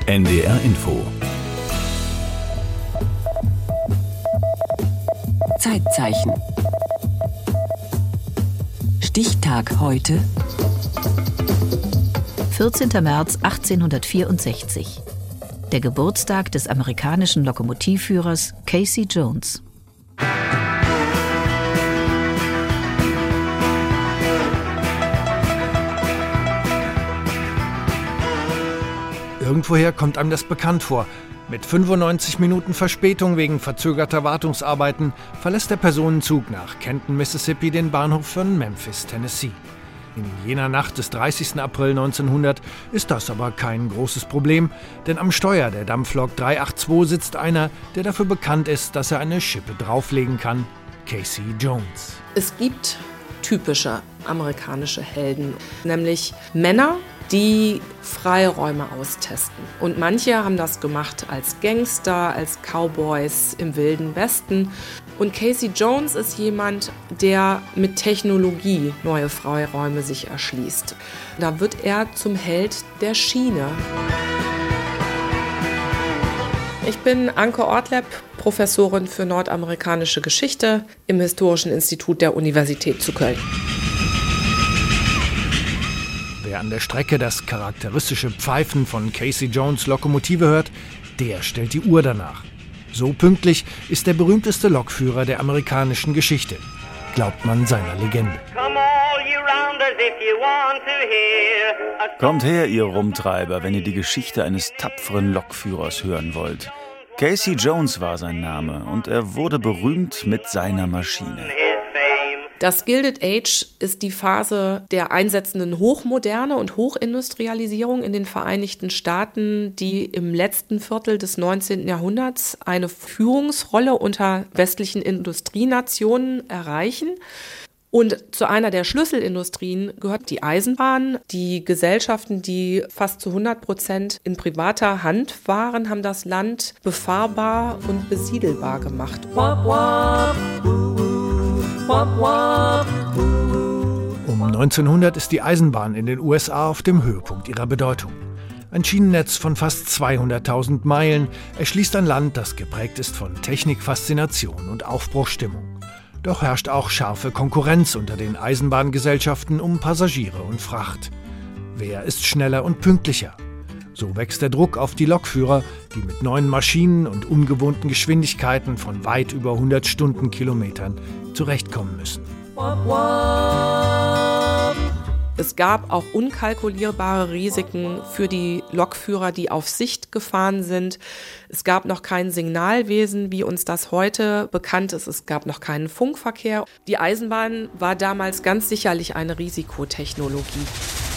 NDR Info. Zeitzeichen. Stichtag heute. 14. März 1864. Der Geburtstag des amerikanischen Lokomotivführers Casey Jones. Irgendwoher kommt einem das bekannt vor. Mit 95 Minuten Verspätung wegen verzögerter Wartungsarbeiten verlässt der Personenzug nach Kenton, Mississippi, den Bahnhof von Memphis, Tennessee. In jener Nacht des 30. April 1900 ist das aber kein großes Problem, denn am Steuer der Dampflok 382 sitzt einer, der dafür bekannt ist, dass er eine Schippe drauflegen kann: Casey Jones. Es gibt typische amerikanische Helden, nämlich Männer, die Freiräume austesten. Und manche haben das gemacht als Gangster, als Cowboys im Wilden Westen. Und Casey Jones ist jemand, der mit Technologie neue Freiräume sich erschließt. Da wird er zum Held der Schiene. Ich bin Anke Ortleb, Professorin für nordamerikanische Geschichte im Historischen Institut der Universität zu Köln. Wer an der Strecke das charakteristische Pfeifen von Casey Jones' Lokomotive hört, der stellt die Uhr danach. So pünktlich ist der berühmteste Lokführer der amerikanischen Geschichte, glaubt man seiner Legende. Kommt her, ihr Rumtreiber, wenn ihr die Geschichte eines tapferen Lokführers hören wollt. Casey Jones war sein Name und er wurde berühmt mit seiner Maschine. Das Gilded Age ist die Phase der einsetzenden Hochmoderne und Hochindustrialisierung in den Vereinigten Staaten, die im letzten Viertel des 19. Jahrhunderts eine Führungsrolle unter westlichen Industrienationen erreichen. Und zu einer der Schlüsselindustrien gehört die Eisenbahn. Die Gesellschaften, die fast zu 100% in privater Hand waren, haben das Land befahrbar und besiedelbar gemacht. Um 1900 ist die Eisenbahn in den USA auf dem Höhepunkt ihrer Bedeutung. Ein Schienennetz von fast 200.000 Meilen erschließt ein Land, das geprägt ist von Technikfaszination und Aufbruchsstimmung. Doch herrscht auch scharfe Konkurrenz unter den Eisenbahngesellschaften um Passagiere und Fracht. Wer ist schneller und pünktlicher? So wächst der Druck auf die Lokführer, die mit neuen Maschinen und ungewohnten Geschwindigkeiten von weit über 100 Stundenkilometern zurechtkommen müssen. Es gab auch unkalkulierbare Risiken für die Lokführer, die auf Sicht gefahren sind. Es gab noch kein Signalwesen, wie uns das heute bekannt ist. Es gab noch keinen Funkverkehr. Die Eisenbahn war damals ganz sicherlich eine Risikotechnologie.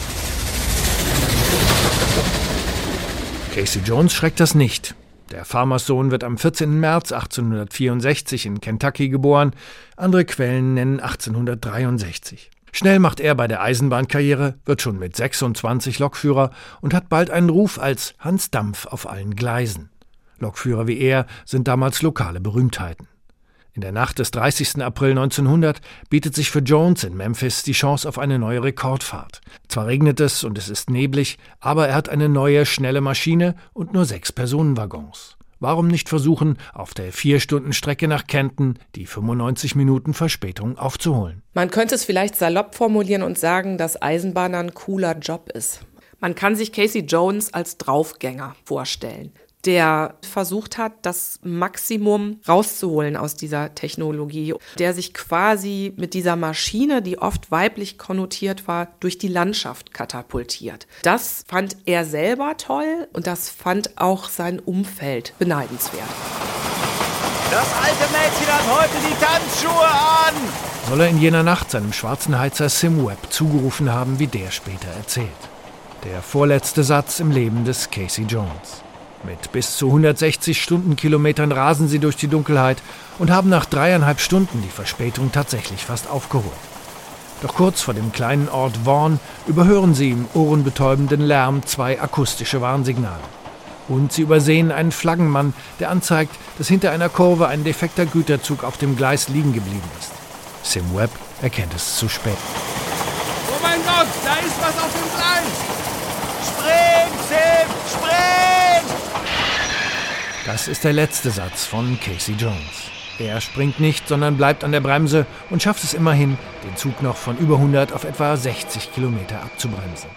Casey Jones schreckt das nicht. Der Farmerssohn wird am 14. März 1864 in Kentucky geboren. Andere Quellen nennen 1863. Schnell macht er bei der Eisenbahnkarriere, wird schon mit 26 Lokführer und hat bald einen Ruf als Hans Dampf auf allen Gleisen. Lokführer wie er sind damals lokale Berühmtheiten. In der Nacht des 30. April 1900 bietet sich für Jones in Memphis die Chance auf eine neue Rekordfahrt. Zwar regnet es und es ist neblig, aber er hat eine neue, schnelle Maschine und nur 6 Personenwaggons. Warum nicht versuchen, auf der 4-Stunden-Strecke nach Kenton die 95 Minuten Verspätung aufzuholen? Man könnte es vielleicht salopp formulieren und sagen, dass Eisenbahner ein cooler Job ist. Man kann sich Casey Jones als Draufgänger vorstellen, der versucht hat, das Maximum rauszuholen aus dieser Technologie, der sich quasi mit dieser Maschine, die oft weiblich konnotiert war, durch die Landschaft katapultiert. Das fand er selber toll und das fand auch sein Umfeld beneidenswert. Das alte Mädchen hat heute die Tanzschuhe an! Soll er in jener Nacht seinem schwarzen Heizer Sim Webb zugerufen haben, wie der später erzählt. Der vorletzte Satz im Leben des Casey Jones. Mit bis zu 160 Stundenkilometern rasen sie durch die Dunkelheit und haben nach 3,5 Stunden die Verspätung tatsächlich fast aufgeholt. Doch kurz vor dem kleinen Ort Vaughan überhören sie im ohrenbetäubenden Lärm 2 akustische Warnsignale. Und sie übersehen einen Flaggenmann, der anzeigt, dass hinter einer Kurve ein defekter Güterzug auf dem Gleis liegen geblieben ist. Sim Webb erkennt es zu spät. Oh mein Gott, da ist was auf dem Gleis! Spring, Sim, spring! Das ist der letzte Satz von Casey Jones. Er springt nicht, sondern bleibt an der Bremse und schafft es immerhin, den Zug noch von über 100 auf etwa 60 Kilometer abzubremsen.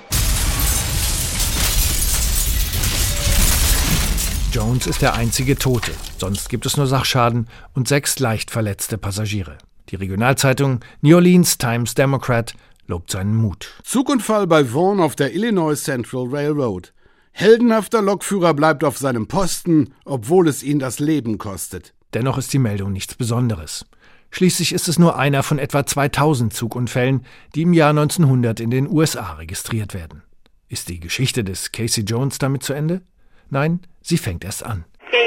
Jones ist der einzige Tote, sonst gibt es nur Sachschaden und 6 leicht verletzte Passagiere. Die Regionalzeitung New Orleans Times-Democrat lobt seinen Mut. Zugunfall bei Vaughan auf der Illinois Central Railroad. Heldenhafter Lokführer bleibt auf seinem Posten, obwohl es ihn das Leben kostet. Dennoch ist die Meldung nichts Besonderes. Schließlich ist es nur einer von etwa 2000 Zugunfällen, die im Jahr 1900 in den USA registriert werden. Ist die Geschichte des Casey Jones damit zu Ende? Nein, sie fängt erst an.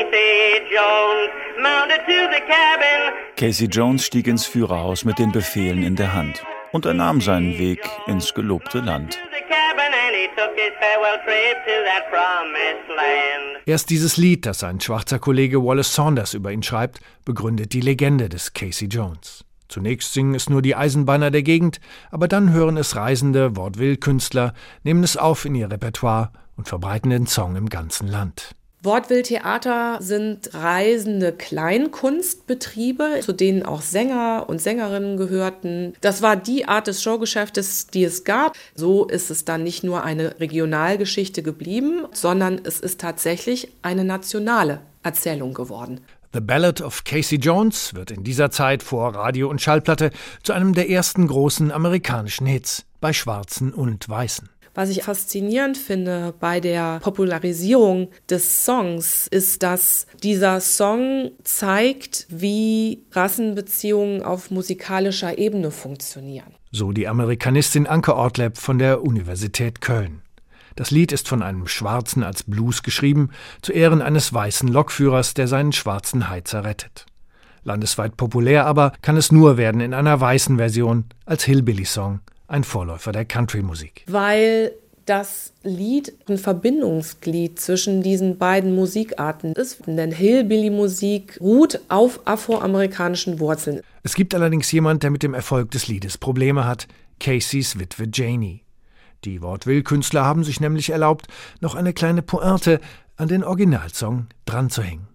Casey Jones stieg ins Führerhaus mit den Befehlen in der Hand und er nahm seinen Weg ins gelobte Land. Erst dieses Lied, das sein schwarzer Kollege Wallace Saunders über ihn schreibt, begründet die Legende des Casey Jones. Zunächst singen es nur die Eisenbahner der Gegend, aber dann hören es reisende Vaudeville-Künstler, nehmen es auf in ihr Repertoire und verbreiten den Song im ganzen Land. Vaudeville-Theater sind reisende Kleinkunstbetriebe, zu denen auch Sänger und Sängerinnen gehörten. Das war die Art des Showgeschäftes, die es gab. So ist es dann nicht nur eine Regionalgeschichte geblieben, sondern es ist tatsächlich eine nationale Erzählung geworden. The Ballad of Casey Jones wird in dieser Zeit vor Radio und Schallplatte zu einem der ersten großen amerikanischen Hits bei Schwarzen und Weißen. Was ich faszinierend finde bei der Popularisierung des Songs, ist, dass dieser Song zeigt, wie Rassenbeziehungen auf musikalischer Ebene funktionieren. So die Amerikanistin Anke Ortleb von der Universität Köln. Das Lied ist von einem Schwarzen als Blues geschrieben, zu Ehren eines weißen Lokführers, der seinen schwarzen Heizer rettet. Landesweit populär aber kann es nur werden in einer weißen Version als Hillbilly-Song. Ein Vorläufer der Country-Musik. Weil das Lied ein Verbindungsglied zwischen diesen beiden Musikarten ist. Denn Hillbilly-Musik ruht auf afroamerikanischen Wurzeln. Es gibt allerdings jemand, der mit dem Erfolg des Liedes Probleme hat: Caseys Witwe Janie. Die Vaudeville-Künstler haben sich nämlich erlaubt, noch eine kleine Pointe an den Originalsong dran zu hängen.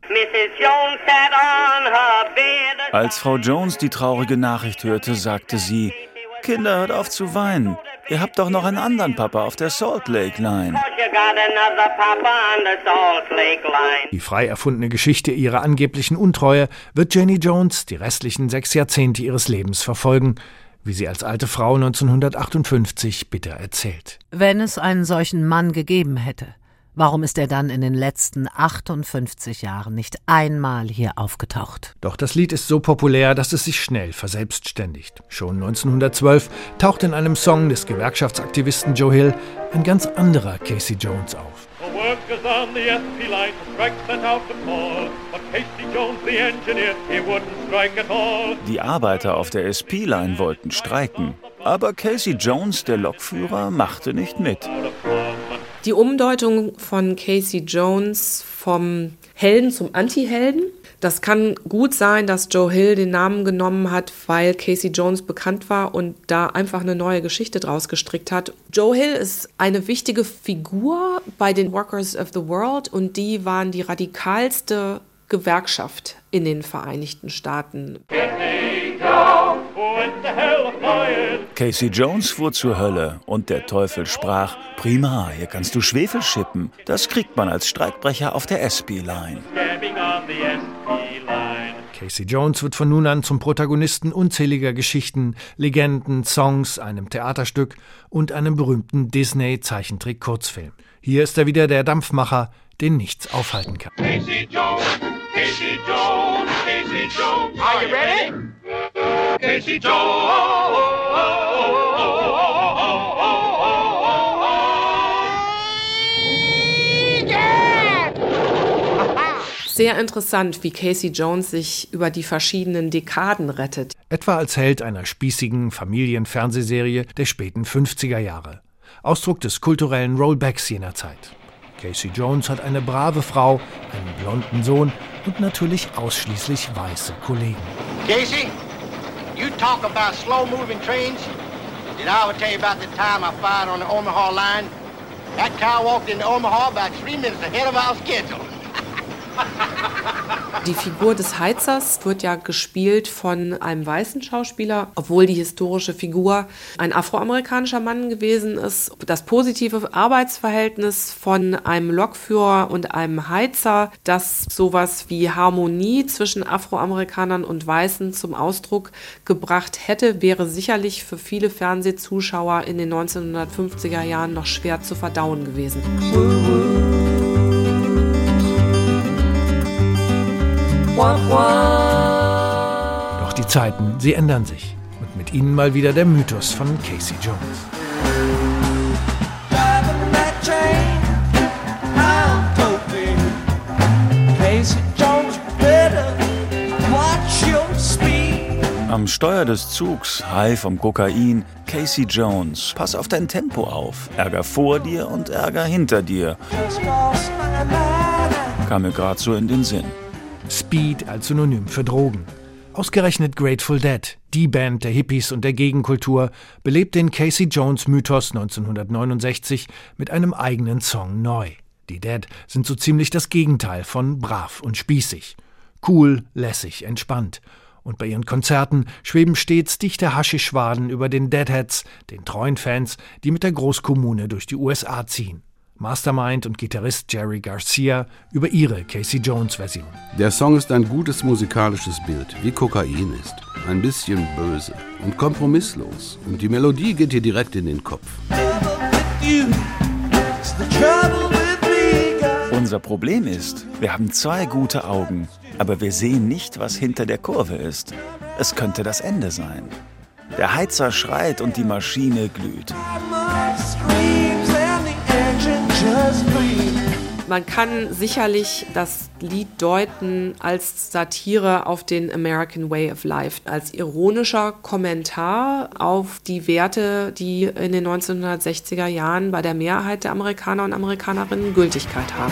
Als Frau Jones die traurige Nachricht hörte, sagte sie: Kinder, hört auf zu weinen. Ihr habt doch noch einen anderen Papa auf der Salt Lake Line. Die frei erfundene Geschichte ihrer angeblichen Untreue wird Janie Jones die restlichen 6 Jahrzehnte ihres Lebens verfolgen, wie sie als alte Frau 1958 bitter erzählt. Wenn es einen solchen Mann gegeben hätte, warum ist er dann in den letzten 58 Jahren nicht einmal hier aufgetaucht? Doch das Lied ist so populär, dass es sich schnell verselbstständigt. Schon 1912 taucht in einem Song des Gewerkschaftsaktivisten Joe Hill ein ganz anderer Casey Jones auf. Die Arbeiter auf der SP-Line wollten streiken, aber Casey Jones, der Lokführer, machte nicht mit. Die Umdeutung von Casey Jones vom Helden zum Anti-Helden. Das kann gut sein, dass Joe Hill den Namen genommen hat, weil Casey Jones bekannt war und da einfach eine neue Geschichte draus gestrickt hat. Joe Hill ist eine wichtige Figur bei den Workers of the World und die waren die radikalste Gewerkschaft in den Vereinigten Staaten. Casey Jones fuhr zur Hölle und der Teufel sprach: Prima, hier kannst du Schwefel schippen. Das kriegt man als Streikbrecher auf der SP-Line. Casey Jones wird von nun an zum Protagonisten unzähliger Geschichten, Legenden, Songs, einem Theaterstück und einem berühmten Disney-Zeichentrick-Kurzfilm. Hier ist er wieder der Dampfmacher, den nichts aufhalten kann. Casey Jones, Casey Jones, Casey Jones. Are you ready? Casey Jones. Sehr interessant, wie Casey Jones sich über die verschiedenen Dekaden rettet. Etwa als Held einer spießigen Familienfernsehserie der späten 50er Jahre. Ausdruck des kulturellen Rollbacks jener Zeit. Casey Jones hat eine brave Frau, einen blonden Sohn und natürlich ausschließlich weiße Kollegen. Casey, you talk about slow-moving trains. Did I ever tell you about the time I fired on the Omaha line? That car walked into Omaha about 3 minutes ahead of our schedule. Die Figur des Heizers wird ja gespielt von einem weißen Schauspieler, obwohl die historische Figur ein afroamerikanischer Mann gewesen ist. Das positive Arbeitsverhältnis von einem Lokführer und einem Heizer, das sowas wie Harmonie zwischen Afroamerikanern und Weißen zum Ausdruck gebracht hätte, wäre sicherlich für viele Fernsehzuschauer in den 1950er Jahren noch schwer zu verdauen gewesen. Doch die Zeiten, sie ändern sich. Und mit ihnen mal wieder der Mythos von Casey Jones. Am Steuer des Zugs, high vom Kokain, Casey Jones. Pass auf dein Tempo auf. Ärger vor dir und Ärger hinter dir. Kam mir gerade so in den Sinn. Speed als Synonym für Drogen. Ausgerechnet Grateful Dead, die Band der Hippies und der Gegenkultur, belebt den Casey Jones Mythos 1969 mit einem eigenen Song neu. Die Dead sind so ziemlich das Gegenteil von brav und spießig. Cool, lässig, entspannt. Und bei ihren Konzerten schweben stets dichte Haschischwaden über den Deadheads, den treuen Fans, die mit der Großkommune durch die USA ziehen. Mastermind und Gitarrist Jerry Garcia über ihre Casey Jones-Version. Der Song ist ein gutes musikalisches Bild, wie Kokain ist. Ein bisschen böse und kompromisslos. Und die Melodie geht dir direkt in den Kopf. Unser Problem ist, wir haben 2 gute Augen, aber wir sehen nicht, was hinter der Kurve ist. Es könnte das Ende sein. Der Heizer schreit und die Maschine glüht. Man kann sicherlich das Lied deuten als Satire auf den American Way of Life, als ironischer Kommentar auf die Werte, die in den 1960er Jahren bei der Mehrheit der Amerikaner und Amerikanerinnen Gültigkeit haben.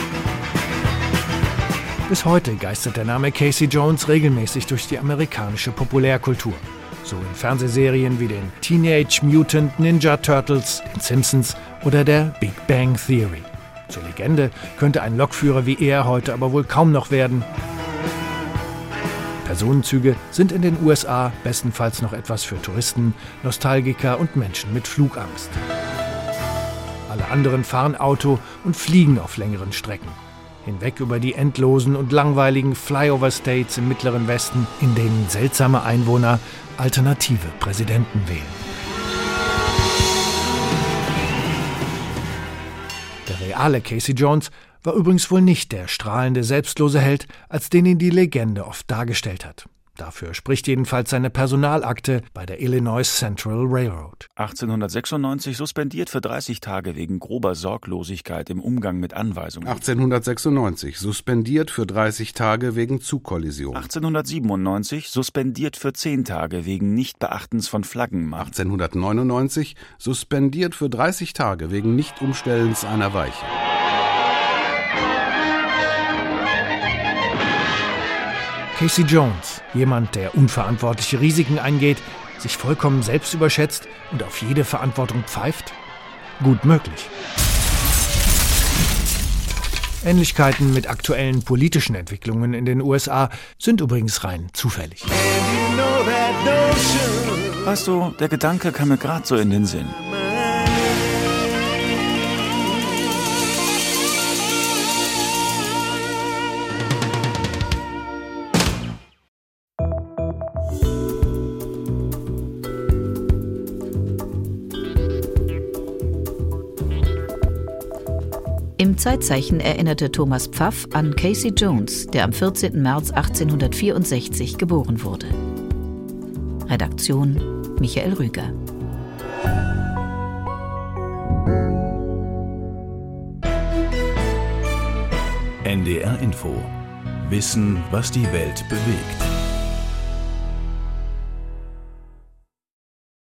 Bis heute geistert der Name Casey Jones regelmäßig durch die amerikanische Populärkultur. So in Fernsehserien wie den Teenage Mutant Ninja Turtles, den Simpsons oder der Big Bang Theory. Zur Legende könnte ein Lokführer wie er heute aber wohl kaum noch werden. Personenzüge sind in den USA bestenfalls noch etwas für Touristen, Nostalgiker und Menschen mit Flugangst. Alle anderen fahren Auto und fliegen auf längeren Strecken. Hinweg über die endlosen und langweiligen Flyover-States im Mittleren Westen, in denen seltsame Einwohner alternative Präsidenten wählen. Der reale Casey Jones war übrigens wohl nicht der strahlende, selbstlose Held, als den ihn die Legende oft dargestellt hat. Dafür spricht jedenfalls seine Personalakte bei der Illinois Central Railroad. 1896 suspendiert für 30 Tage wegen grober Sorglosigkeit im Umgang mit Anweisungen. 1896 suspendiert für 30 Tage wegen Zugkollision. 1897 suspendiert für 10 Tage wegen Nichtbeachtens von Flaggenmacht. 1899 suspendiert für 30 Tage wegen Nichtumstellens einer Weiche. Casey Jones, jemand, der unverantwortliche Risiken eingeht, sich vollkommen selbst überschätzt und auf jede Verantwortung pfeift? Gut möglich. Ähnlichkeiten mit aktuellen politischen Entwicklungen in den USA sind übrigens rein zufällig. Weißt du, der Gedanke kam mir gerade so in den Sinn. Im Zeitzeichen erinnerte Thomas Pfaff an Casey Jones, der am 14. März 1864 geboren wurde. Redaktion Michael Rüger. NDR Info. Wissen, was die Welt bewegt.